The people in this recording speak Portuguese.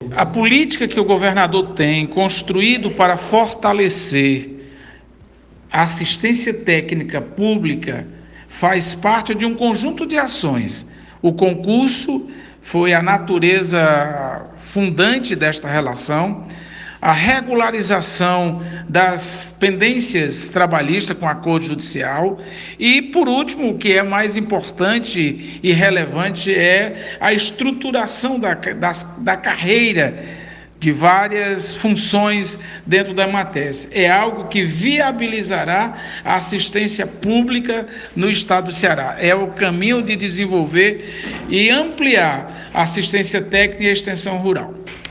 A política que o governador tem construído para fortalecer a assistência técnica pública faz parte de um conjunto de ações. O concurso foi a natureza fundante desta relação, a regularização das pendências trabalhistas com acordo judicial e, por último, o que é mais importante e relevante é a estruturação da carreira de várias funções dentro da Mates. É algo que viabilizará a assistência pública no estado do Ceará. É o caminho de desenvolver e ampliar a assistência técnica e a extensão rural.